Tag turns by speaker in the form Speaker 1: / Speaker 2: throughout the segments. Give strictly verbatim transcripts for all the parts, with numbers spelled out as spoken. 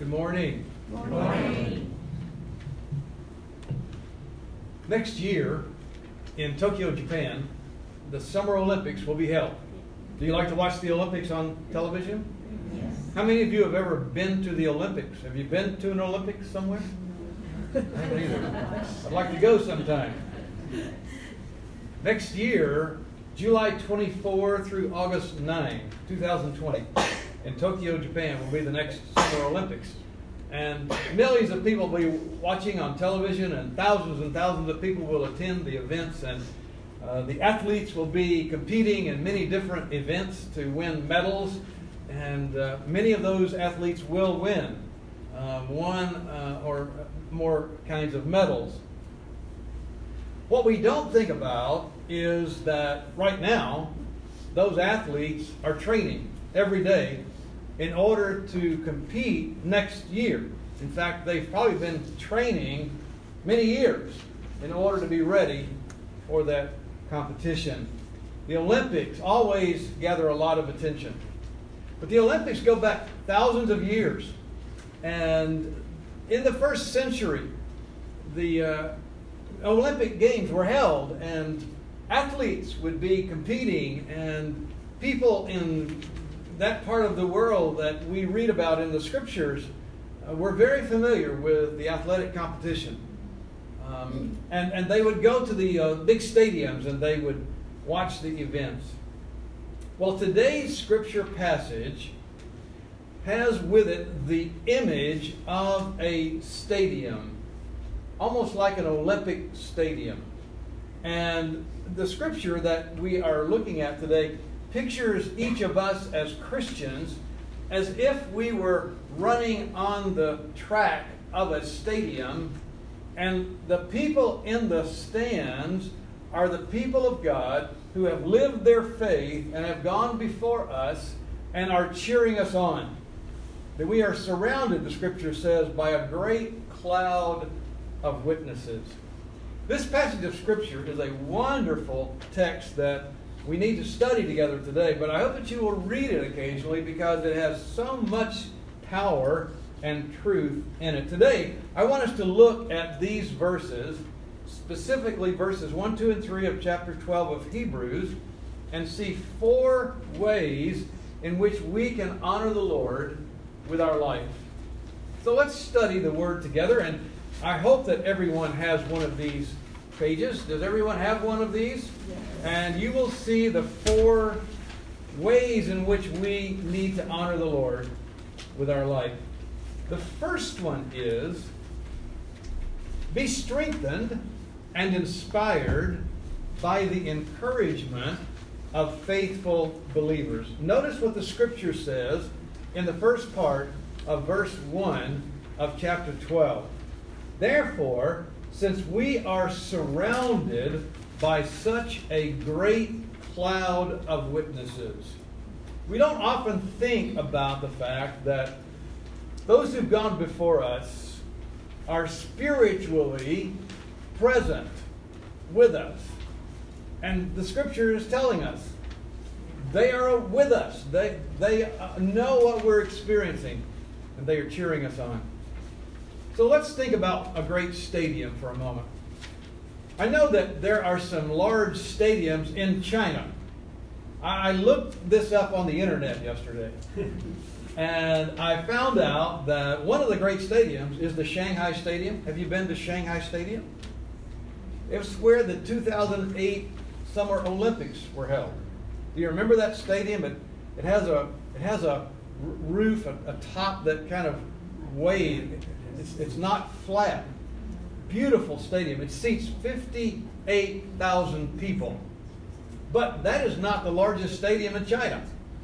Speaker 1: Good morning.
Speaker 2: Good morning.
Speaker 1: Next year in Tokyo, Japan, the Summer Olympics will be held. Do you like to watch the Olympics on television?
Speaker 2: Yes.
Speaker 1: How many of you have ever been to the Olympics? Have you been to an Olympics somewhere? I haven't either. I'd like to go sometime. Next year, July twenty-fourth through August ninth, two thousand twenty, in Tokyo, Japan, will be the next Summer Olympics. And millions of people will be watching on television, and thousands and thousands of people will attend the events. And uh, the athletes will be competing in many different events to win medals. And uh, many of those athletes will win uh, one uh, or more kinds of medals. What we don't think about is that right now, those athletes are training every day in order to compete next year. In fact, they've probably been training many years in order to be ready for that competition. The Olympics always gather a lot of attention. But the Olympics go back thousands of years. And in the first century, the uh, Olympic Games were held, and athletes would be competing, and people in that part of the world that we read about in the scriptures uh, were very familiar with the athletic competition. Um, and, and they would go to the uh, big stadiums and they would watch the events. Well, today's scripture passage has with it the image of a stadium, almost like an Olympic stadium. And the scripture that we are looking at today pictures each of us as Christians as if we were running on the track of a stadium, and the people in the stands are the people of God who have lived their faith and have gone before us and are cheering us on. That we are surrounded, the scripture says, by a great cloud of witnesses. This passage of scripture is a wonderful text that we need to study together today, but I hope that you will read it occasionally because it has so much power and truth in it. Today, I want us to look at these verses, specifically verses one, two, and three of chapter twelve of Hebrews, and see four ways in which we can honor the Lord with our life. So let's study the Word together, and I hope that everyone has one of these pages. Does everyone have one of these?
Speaker 2: Yes.
Speaker 1: And you will see the four ways in which we need to honor the Lord with our life. The first one is be strengthened and inspired by the encouragement of faithful believers. Notice what the scripture says in the first part of verse one of chapter twelve. Therefore, since we are surrounded by such a great cloud of witnesses, we don't often think about the fact that those who've gone before us are spiritually present with us. And the scripture is telling us they are with us. They, they know what we're experiencing, and they are cheering us on. So let's think about a great stadium for a moment. I know that there are some large stadiums in China. I looked this up on the internet yesterday, and I found out that one of the great stadiums is the Shanghai Stadium. Have you been to Shanghai Stadium? It was where the two thousand eight Summer Olympics were held. Do you remember that stadium? It, it has a it has a roof, a, a top that kind of waved. It's, it's not flat. Beautiful stadium. It seats fifty-eight thousand people. But that is not the largest stadium in China.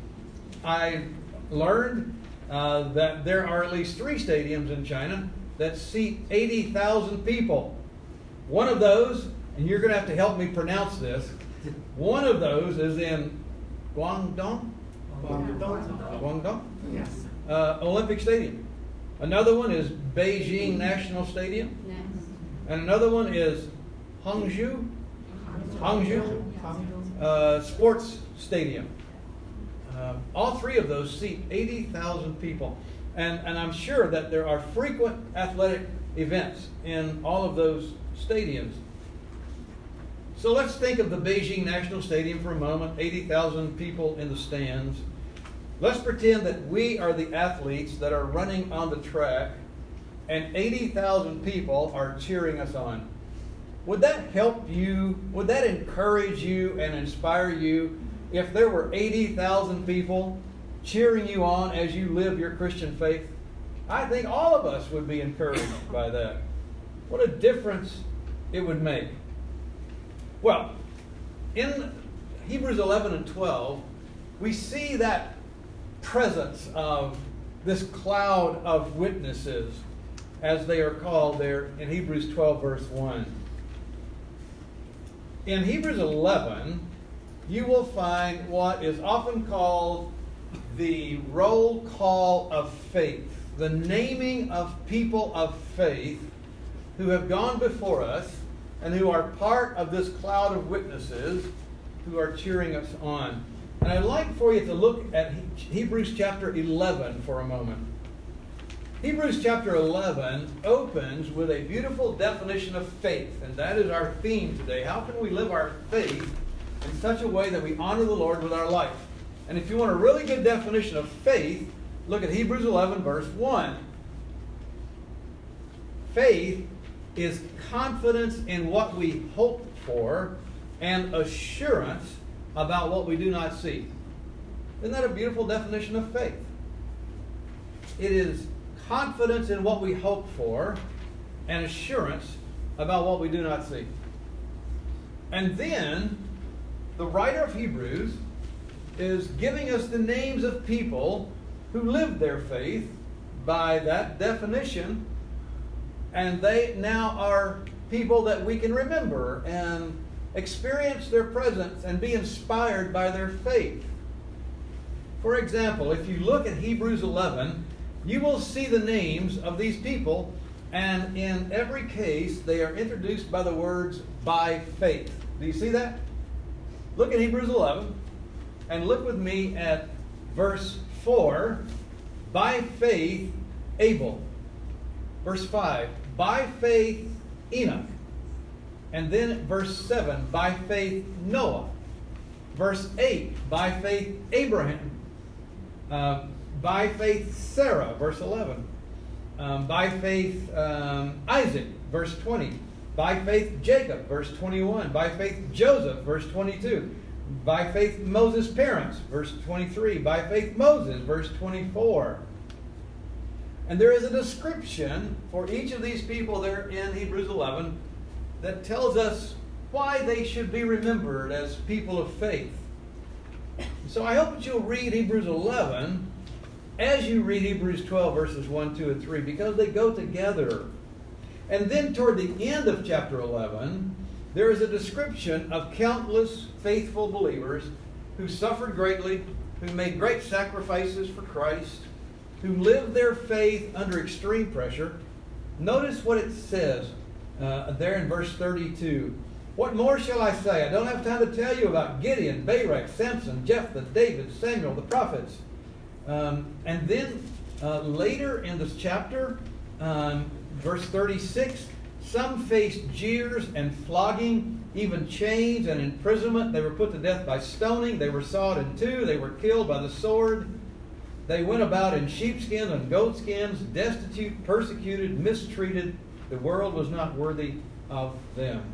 Speaker 1: I learned uh, that there are at least three stadiums in China that seat eighty thousand people. One of those, and you're going to have to help me pronounce this, one of those is in Guangdong?
Speaker 2: Guangdong.
Speaker 1: Guangdong?
Speaker 2: Yes.
Speaker 1: Uh, Olympic Stadium. Another one is Beijing National Stadium.
Speaker 2: Yes.
Speaker 1: And another one is Hangzhou, Hangzhou uh, Sports Stadium. Uh, all three of those seat eighty thousand people. And, and I'm sure that there are frequent athletic events in all of those stadiums. So let's think of the Beijing National Stadium for a moment, eighty thousand people in the stands. Let's pretend that we are the athletes that are running on the track and eighty thousand people are cheering us on. Would that help you? Would that encourage you and inspire you if there were eighty thousand people cheering you on as you live your Christian faith? I think all of us would be encouraged by that. What a difference it would make. Well, in Hebrews eleven and twelve, we see that presence of this cloud of witnesses, as they are called there in Hebrews twelve, verse one. In Hebrews eleven, you will find what is often called the roll call of faith, the naming of people of faith who have gone before us and who are part of this cloud of witnesses who are cheering us on. And I'd like for you to look at Hebrews chapter eleven for a moment. Hebrews chapter eleven opens with a beautiful definition of faith, and that is our theme today. How can we live our faith in such a way that we honor the Lord with our life? And if you want a really good definition of faith, look at Hebrews eleven, verse one. Faith is confidence in what we hope for and assurance about what we do not see. Isn't that a beautiful definition of faith? It is confidence in what we hope for and assurance about what we do not see. And then the writer of Hebrews is giving us the names of people who lived their faith by that definition, and they now are people that we can remember and experience their presence and be inspired by their faith. For example, if you look at Hebrews eleven, you will see the names of these people, and in every case they are introduced by the words by faith. Do you see that? Look at Hebrews eleven and look with me at verse four. By faith Abel. Verse five. By faith Enoch. And then verse seven. By faith Noah. Verse eight. By faith Abraham. Uh, by faith Sarah. Verse eleven. Um, by faith um, Isaac. Verse twenty. By faith Jacob. Verse twenty-one. By faith Joseph. Verse twenty-two. By faith Moses' parents. Verse twenty-three. By faith Moses. Verse twenty-four. And there is a description for each of these people there in Hebrews eleven that tells us why they should be remembered as people of faith. So I hope that you'll read Hebrews eleven as you read Hebrews twelve, verses one, two, and three, because they go together. And then toward the end of chapter eleven, there is a description of countless faithful believers who suffered greatly, who made great sacrifices for Christ, who lived their faith under extreme pressure. Notice what it says uh, there in verse thirty-two. What more shall I say? I don't have time to tell you about Gideon, Barak, Samson, Jephthah, David, Samuel, the prophets. Um, and then uh, later in this chapter, um, verse thirty-six, some faced jeers and flogging, even chains and imprisonment. They were put to death by stoning. They were sawed in two. They were killed by the sword. They went about in sheepskins and goatskins, destitute, persecuted, mistreated. The world was not worthy of them.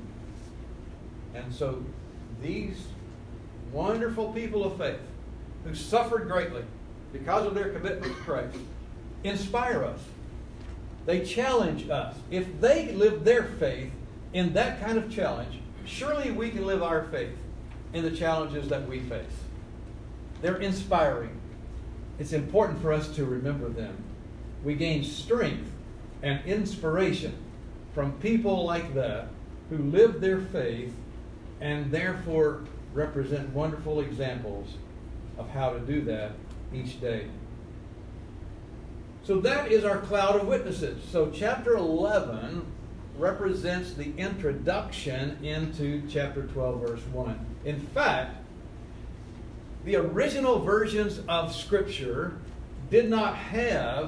Speaker 1: And so these wonderful people of faith who suffered greatly because of their commitment to Christ inspire us. They challenge us. If they live their faith in that kind of challenge, surely we can live our faith in the challenges that we face. They're inspiring. It's important for us to remember them. We gain strength and inspiration from people like that who live their faith and therefore represent wonderful examples of how to do that each day. So that is our cloud of witnesses. So chapter eleven represents the introduction into chapter twelve, verse one. In fact, the original versions of Scripture did not have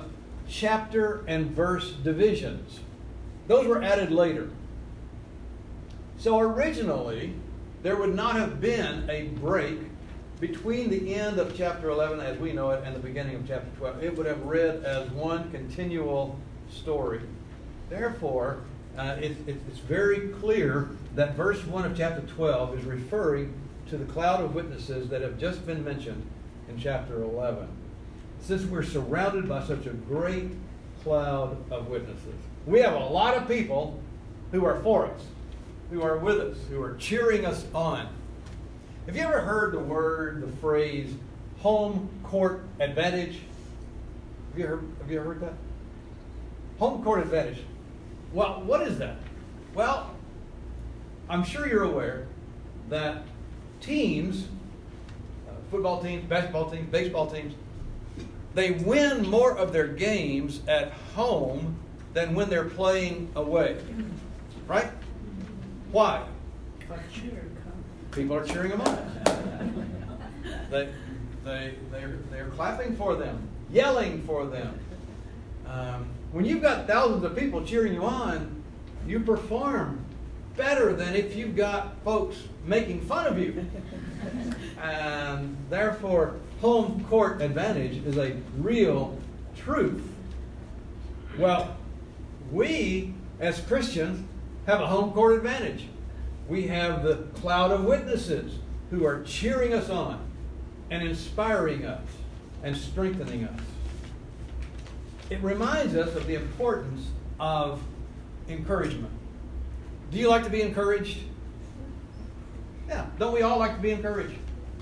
Speaker 1: chapter and verse divisions. Those were added later. So originally, there would not have been a break between the end of chapter eleven as we know it and the beginning of chapter twelve. It would have read as one continual story. Therefore, uh, it, it, it's very clear that verse one of chapter twelve is referring to the cloud of witnesses that have just been mentioned in chapter eleven. Since we're surrounded by such a great cloud of witnesses, we have a lot of people who are for us, who are with us, who are cheering us on. Have you ever heard the word, the phrase, home court advantage? Have you heard, have you ever heard that? Home court advantage. Well, what is that? Well, I'm sure you're aware that teams, uh, football teams, basketball teams, baseball teams, they win more of their games at home than when they're playing away. Right? Why? People are cheering them on. They, they, they're, they're clapping for them, yelling for them. Um, when you've got thousands of people cheering you on, you perform better than if you've got folks making fun of you. And therefore, home court advantage is a real truth. Well, we as Christians have a home court advantage. We have the cloud of witnesses who are cheering us on and inspiring us and strengthening us. It reminds us of the importance of encouragement. Do you like to be encouraged? Yeah, don't we all like to be encouraged?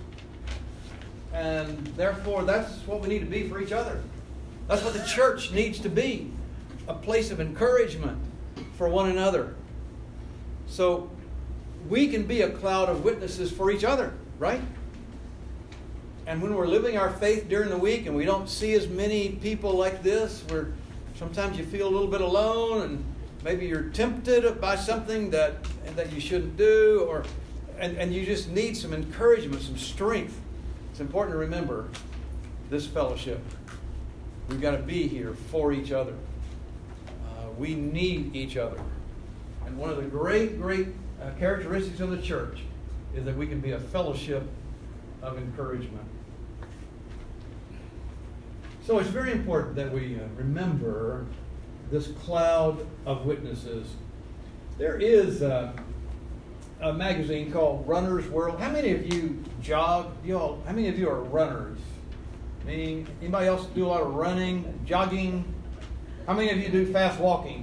Speaker 1: And therefore, that's what we need to be for each other. That's what the church needs to be, a place of encouragement for one another. So we can be a cloud of witnesses for each other, right? And when we're living our faith during the week and we don't see as many people like this, where sometimes you feel a little bit alone and maybe you're tempted by something that, that you shouldn't do, or and, and you just need some encouragement, some strength. It's important to remember this fellowship. We've got to be here for each other. Uh, we need each other. And one of the great, great uh, characteristics of the church is that we can be a fellowship of encouragement. So it's very important that we uh, remember this cloud of witnesses. There is uh, a magazine called Runner's World. How many of you jog? You all, how many of you are runners? Meaning, anybody else do a lot of running, jogging? How many of you do fast walking?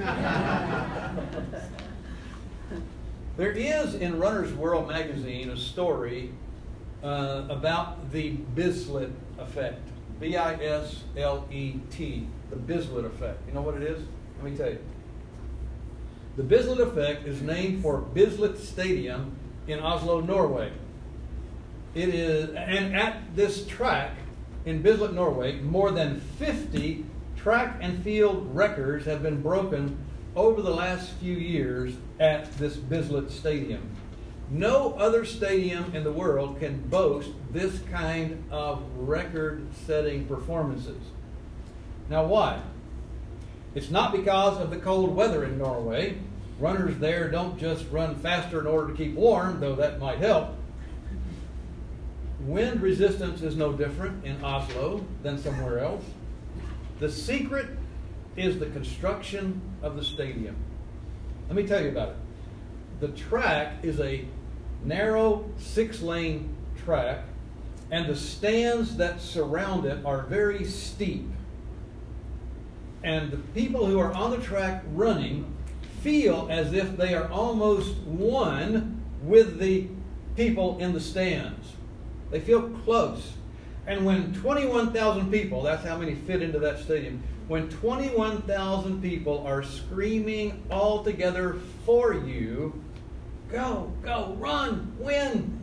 Speaker 1: There is in Runner's World magazine a story uh, about the Bislett effect. B I S L E T, the Bislett effect. You know what it is? Let me tell you. The Bislett effect is named for Bislett Stadium in Oslo, Norway. It is, and at this track in Bislett, Norway, more than fifty track and field records have been broken over the last few years at this Bislett Stadium. No other stadium in the world can boast this kind of record-setting performances. Now, why? It's not because of the cold weather in Norway. Runners there don't just run faster in order to keep warm, though that might help. Wind resistance is no different in Oslo than somewhere else. The secret is the construction of the stadium. Let me tell you about it. The track is a narrow six-lane track, and the stands that surround it are very steep. And the people who are on the track running feel as if they are almost one with the people in the stands. They feel close. And when twenty-one thousand people, that's how many fit into that stadium, when twenty-one thousand people are screaming all together for you, go, go, run, win,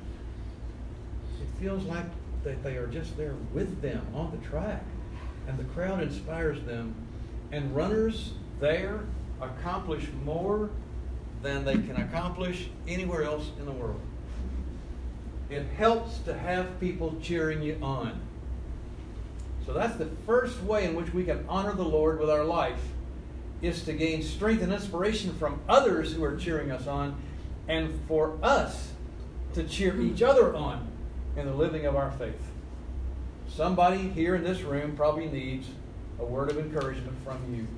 Speaker 1: it feels like that they are just there with them on the track. And the crowd inspires them. And runners there accomplish more than they can accomplish anywhere else in the world. It helps to have people cheering you on. So that's the first way in which we can honor the Lord with our life, is to gain strength and inspiration from others who are cheering us on, and for us to cheer each other on in the living of our faith. Somebody here in this room probably needs a word of encouragement from you.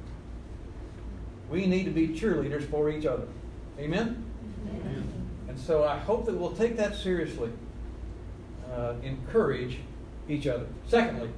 Speaker 1: We need to be cheerleaders for each other. Amen? Amen. And so I hope that we'll take that seriously. Uh, encourage each other. Secondly,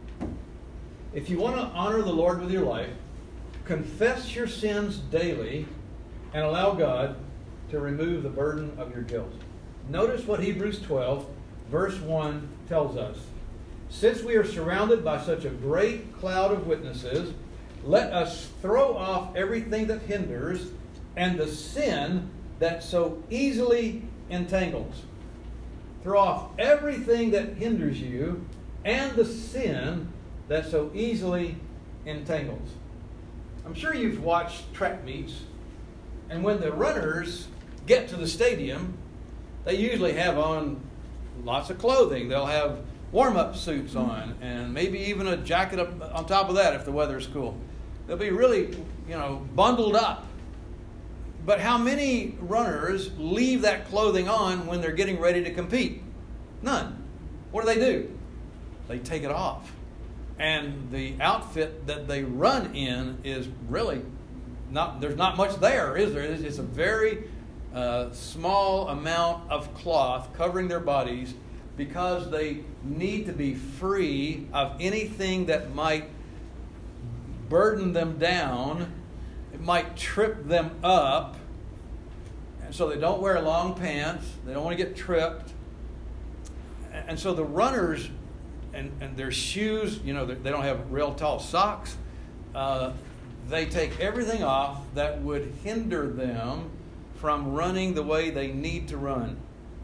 Speaker 1: if you want to honor the Lord with your life, confess your sins daily and allow God to remove the burden of your guilt. Notice what Hebrews twelve, verse one tells us. Since we are surrounded by such a great cloud of witnesses, let us throw off everything that hinders and the sin that so easily entangles. Throw off everything that hinders you and the sin that so easily entangles. I'm sure you've watched track meets, and when the runners get to the stadium, they usually have on lots of clothing. They'll have warm-up suits on, and maybe even a jacket up on top of that if the weather's cool. They'll be really, you know, bundled up. But how many runners leave that clothing on when they're getting ready to compete? None. What do they do? They take it off. And the outfit that they run in is really not, there's not much there, is there? It's, it's a very uh, small amount of cloth covering their bodies because they need to be free of anything that might burden them down. It might trip them up. And so they don't wear long pants. They don't want to get tripped. And so the runners and, and their shoes, you know, they don't have real tall socks. Uh, they take everything off that would hinder them from running the way they need to run.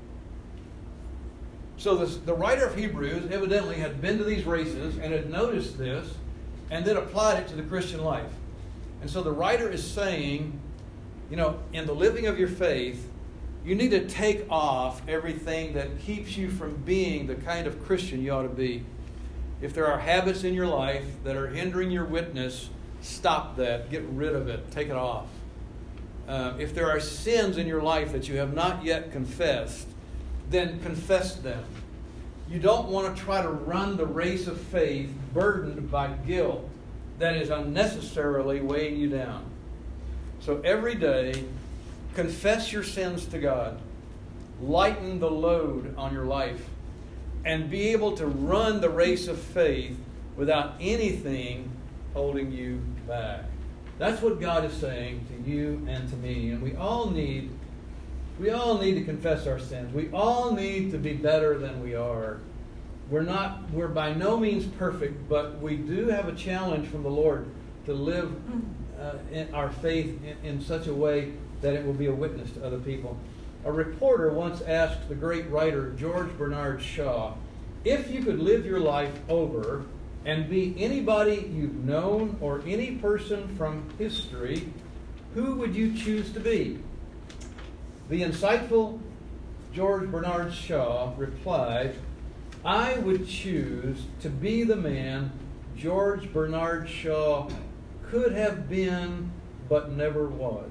Speaker 1: So this, the writer of Hebrews evidently had been to these races and had noticed this and then applied it to the Christian life. And so the writer is saying, you know, in the living of your faith, you need to take off everything that keeps you from being the kind of Christian you ought to be. If there are habits in your life that are hindering your witness, stop that. Get rid of it. Take it off. Uh, if there are sins in your life that you have not yet confessed, then confess them. You don't want to try to run the race of faith burdened by guilt that is unnecessarily weighing you down. So every day, confess your sins to God. Lighten the load on your life. And be able to run the race of faith without anything holding you back. That's what God is saying to you and to me. And we all need, we all need to confess our sins. We all need to be better than we are. We're not, we're by no means perfect, but we do have a challenge from the Lord to live uh, in our faith in, in such a way that it will be a witness to other people. A reporter once asked the great writer George Bernard Shaw, if you could live your life over and be anybody you've known or any person from history, who would you choose to be? The insightful George Bernard Shaw replied, I would choose to be the man George Bernard Shaw could have been but never was.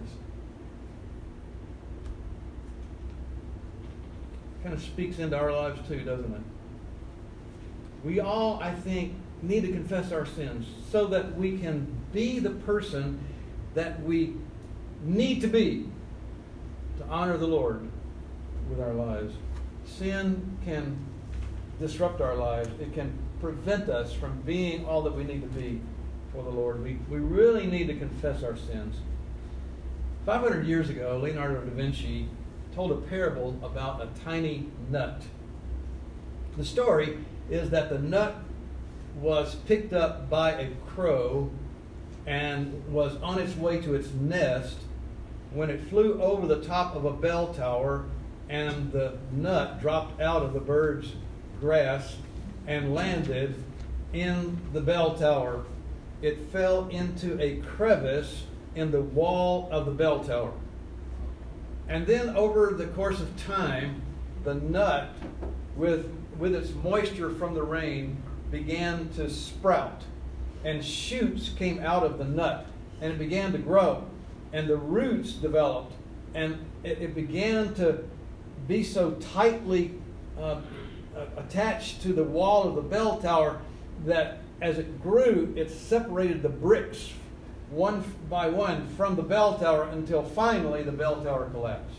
Speaker 1: Kind of speaks into our lives too, doesn't it? We all, I think, need to confess our sins so that we can be the person that we need to be to honor the Lord with our lives. Sin can disrupt our lives. It can prevent us from being all that we need to be for the Lord. We, we really need to confess our sins. five hundred years ago, Leonardo da Vinci told a parable about a tiny nut. The story is that the nut was picked up by a crow and was on its way to its nest when it flew over the top of a bell tower, and the nut dropped out of the bird's grass and landed in the bell tower. It fell into a crevice in the wall of the bell tower. And then over the course of time, the nut, with, with its moisture from the rain, began to sprout, and shoots came out of the nut, and it began to grow, and the roots developed, and it, it began to be so tightly uh, attached to the wall of the bell tower that as it grew, it separated the bricks one by one from the bell tower until finally the bell tower collapsed.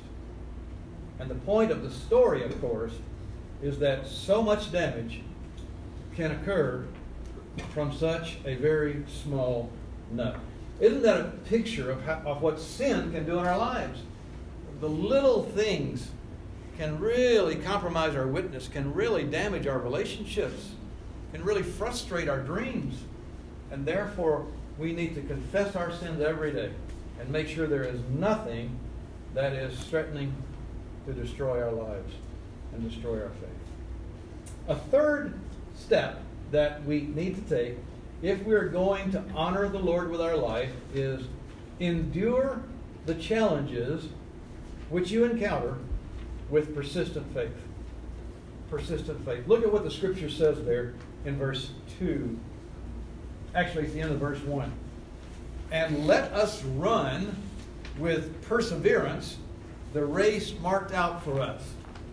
Speaker 1: And the point of the story, of course, is that so much damage can occur from such a very small nut. Isn't that a picture of, how, of what sin can do in our lives? The little things can really compromise our witness, can really damage our relationships, can really frustrate our dreams. And therefore, we need to confess our sins every day and make sure there is nothing that is threatening to destroy our lives and destroy our faith. A third step that we need to take if we're going to honor the Lord with our life is endure the challenges which you encounter with persistent faith. Persistent faith. Look at what the scripture says there in verse two. Actually, it's the end of verse one. And let us run with perseverance the race marked out for us.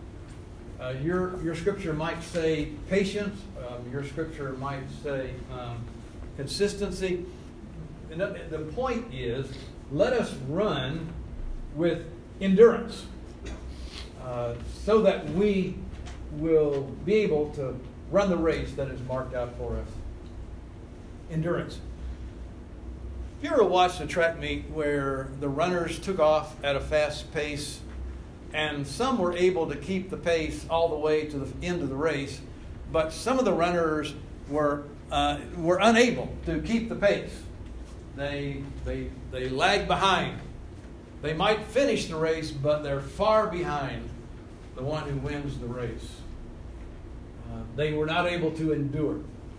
Speaker 1: Uh, your, your scripture might say patience. Um, your scripture might say um, consistency. And the, the point is, let us run with endurance uh, so that we will be able to run the race that is marked out for us. Endurance. Have you ever watched a track meet where the runners took off at a fast pace and some were able to keep the pace all the way to the end of the race, but some of the runners were uh, were unable to keep the pace. They, they, they lagged behind. They might finish the race, but they're far behind the one who wins the race. Uh, they were not able to endure.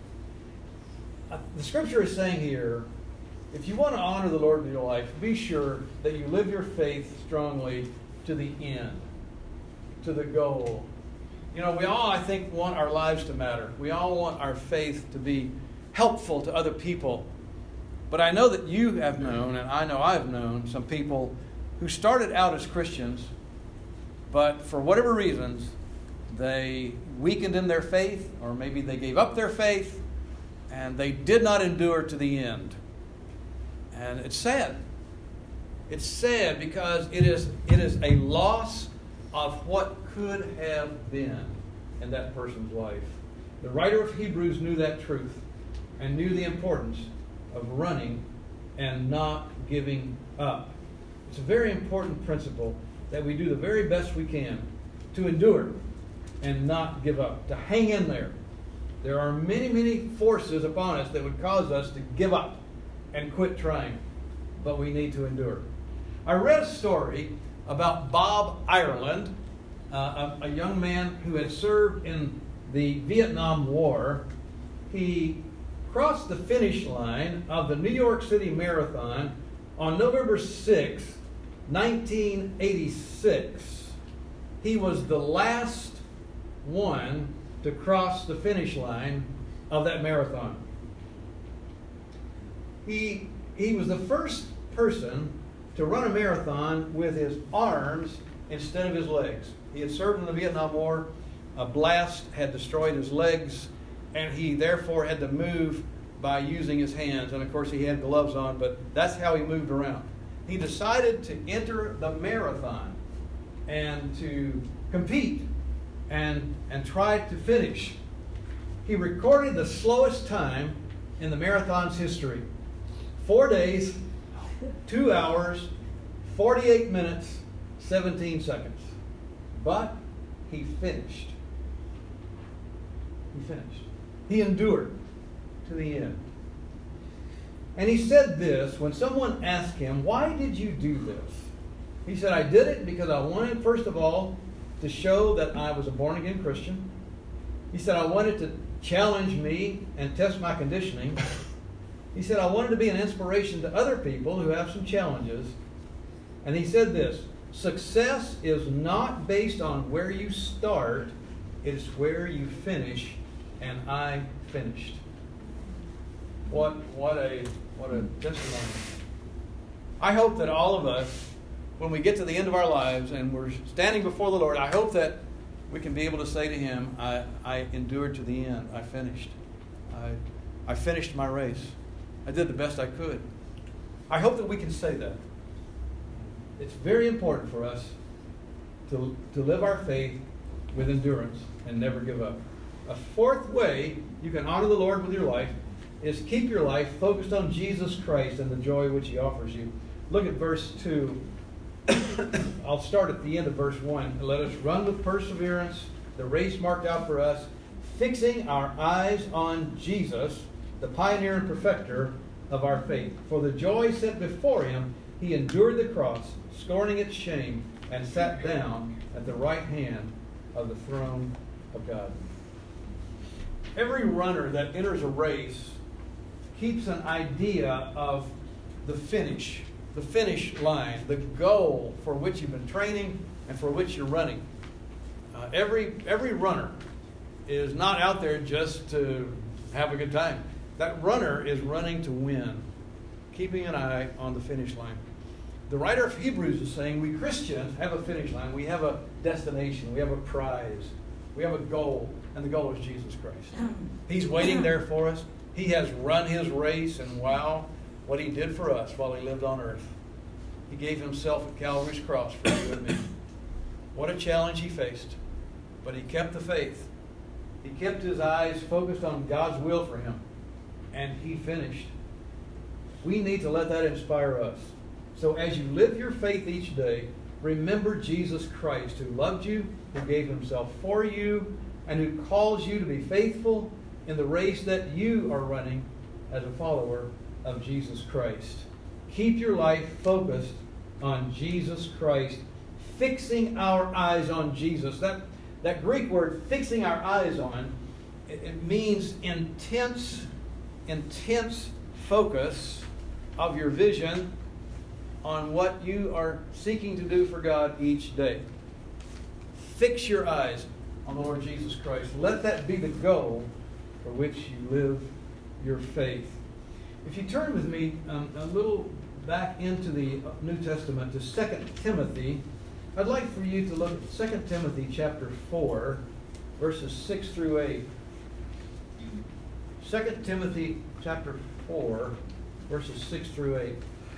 Speaker 1: Uh, the scripture is saying here, if you want to honor the Lord in your life, be sure that you live your faith strongly to the end, to the goal. You know, we all, I think, want our lives to matter. We all want our faith to be helpful to other people. But I know that you have known, and I know I've known, some people who started out as Christians, but for whatever reasons, they weakened in their faith, or maybe they gave up their faith, and they did not endure to the end. And it's sad. It's sad because it is it is a loss of what could have been in that person's life. The writer of Hebrews knew that truth and knew the importance of running and not giving up. It's a very important principle that we do the very best we can to endure and not give up, to hang in there. There are many, many forces upon us that would cause us to give up and quit trying, but we need to endure. I read a story about Bob Ireland, uh, a, a young man who had served in the Vietnam War. He crossed the finish line of the New York City Marathon on November sixth, nineteen eighty-six. He was the last one to cross the finish line of that marathon. He, he was the first person to run a marathon with his arms instead of his legs. He had served in the Vietnam War. A blast had destroyed his legs, and he therefore had to move by using his hands. And of course he had gloves on, but that's how he moved around. He decided to enter the marathon and to compete and, and try to finish. He recorded the slowest time in the marathon's history. Four days, two hours, forty-eight minutes, seventeen seconds. But he finished. He finished. He endured to the end. And he said this when someone asked him, "Why did you do this?" He said, "I did it because I wanted, first of all, to show that I was a born-again Christian." He said, "I wanted to challenge me and test my conditioning." He said, "I wanted to be an inspiration to other people who have some challenges." And he said this, "Success is not based on where you start, it's where you finish and I finished. What, what a, what a testimony. I hope that all of us, when we get to the end of our lives and we're standing before the Lord, I hope that we can be able to say to Him, I, I endured to the end. I finished. I, I finished my race. I did the best I could. I hope that we can say that. It's very important for us to, to live our faith with endurance and never give up. A fourth way you can honor the Lord with your life is keep your life focused on Jesus Christ and the joy which He offers you. Look at verse two. I'll start at the end of verse one. Let us run with perseverance the race marked out for us, fixing our eyes on Jesus, the pioneer and perfecter of our faith. For the joy set before Him, He endured the cross, scorning its shame, and sat down at the right hand of the throne of God. Every runner that enters a race keeps an idea of the finish, the finish line, the goal for which you've been training and for which you're running. Uh, every every runner is not out there just to have a good time. That runner is running to win, keeping an eye on the finish line. The writer of Hebrews is saying we Christians have a finish line. We have a destination. We have a prize. We have a goal, and the goal is Jesus Christ. He's waiting there for us. He has run His race, and wow, what He did for us while He lived on earth. He gave Himself at Calvary's cross for you and me. What a challenge He faced. But He kept the faith. He kept His eyes focused on God's will for Him. And He finished. We need to let that inspire us. So as you live your faith each day, remember Jesus Christ, who loved you, who gave Himself for you, and who calls you to be faithful in the race that you are running as a follower of Jesus Christ. Keep your life focused on Jesus Christ, fixing our eyes on Jesus. That, that Greek word, fixing our eyes on, it, it means intense, intense focus of your vision on what you are seeking to do for God each day. Fix your eyes on the Lord Jesus Christ. Let that be the goal for which you live your faith. If you turn with me um, a little back into the New Testament to Second Timothy, I'd like for you to look at Second Timothy chapter four, verses six through eight. Second Timothy chapter four, verses six through eight.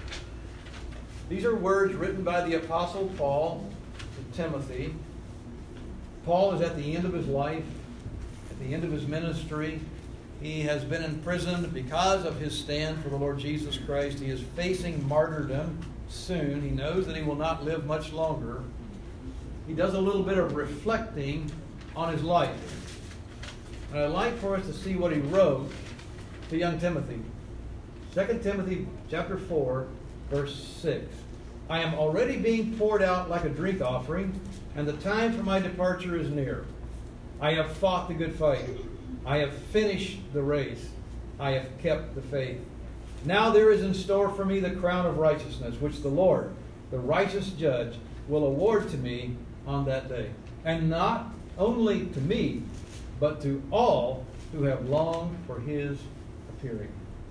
Speaker 1: These are words written by the Apostle Paul to Timothy. Paul is at the end of his life, at the end of his ministry. He has been imprisoned because of his stand for the Lord Jesus Christ. He is facing martyrdom soon. He knows that he will not live much longer. He does a little bit of reflecting on his life. And I'd like for us to see what he wrote to young Timothy. Second Timothy chapter four, verse six. I am already being poured out like a drink offering, and the time for my departure is near. I have fought the good fight. I have finished the race. I have kept the faith. Now there is in store for me the crown of righteousness, which the Lord, the righteous judge, will award to me on that day. And not only to me, but to all who have longed for His appearing.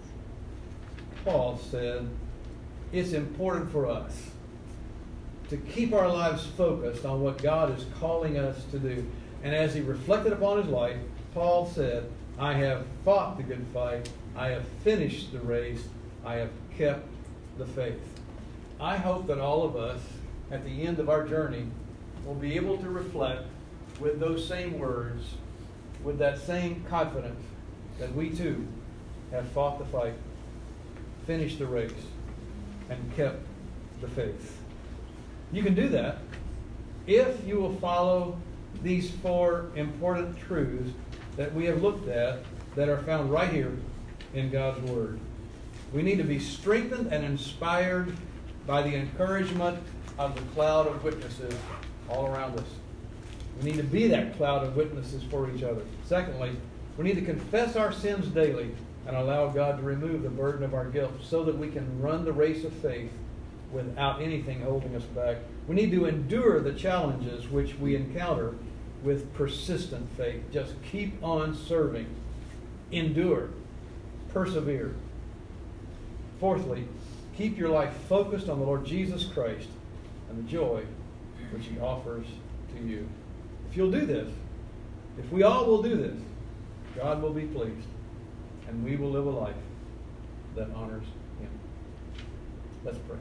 Speaker 1: Paul said, it's important for us to keep our lives focused on what God is calling us to do. And as he reflected upon his life, Paul said, I have fought the good fight. I have finished the race. I have kept the faith. I hope that all of us, at the end of our journey, will be able to reflect with those same words, with that same confidence, that we too have fought the fight, finished the race, and kept the faith. You can do that if you will follow these four important truths that we have looked at that are found right here in God's Word. We need to be strengthened and inspired by the encouragement of the cloud of witnesses all around us. We need to be that cloud of witnesses for each other. Secondly, we need to confess our sins daily and allow God to remove the burden of our guilt so that we can run the race of faith without anything holding us back. We need to endure the challenges which we encounter with persistent faith. Just keep on serving. Endure. Persevere. Fourthly, keep your life focused on the Lord Jesus Christ and the joy which He offers to you. If you'll do this, if we all will do this, God will be pleased, and we will live a life that honors Him. Let's pray.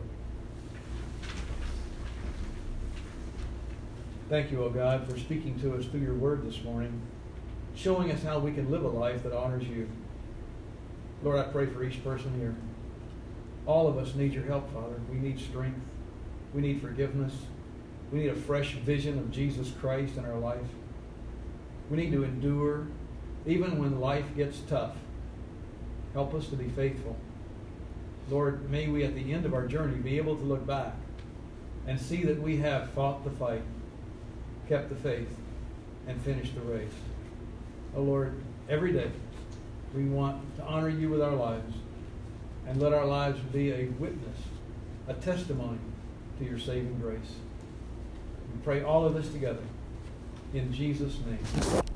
Speaker 1: Thank you, O God, for speaking to us through your word this morning, showing us how we can live a life that honors you. Lord, I pray for each person here. All of us need your help, Father. We need strength. We need forgiveness. We need a fresh vision of Jesus Christ in our life. We need to endure even when life gets tough. Help us to be faithful. Lord, may we at the end of our journey be able to look back and see that we have fought the fight, kept the faith, and finished the race. Oh Lord, every day we want to honor you with our lives and let our lives be a witness, a testimony to your saving grace. We pray all of this together in Jesus' name.